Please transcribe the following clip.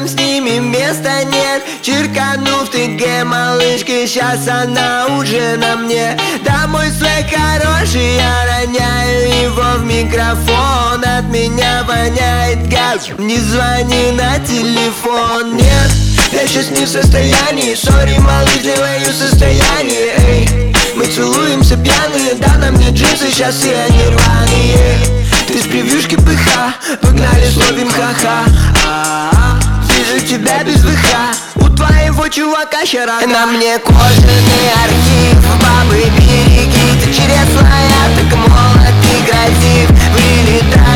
рядом с ними места нет. Черканув ТГ, малышка, сейчас она уже на мне. Да, мой свой хороший, я роняю его в микрофон. От меня воняет газ, не звони на телефон. Нет, я сейчас не в состоянии, сори, малыш, делаю состояние, эй. Мы целуемся пьяные, да, на мне джинсы, сейчас и они рваные. Ты с превьюшки пыха, погнали, словим ха-ха. Вижу тебя без выха, у твоего чувака щерага. На мне кожаный архив, бабы береги, ты чересная, так молод и красив. Вылетай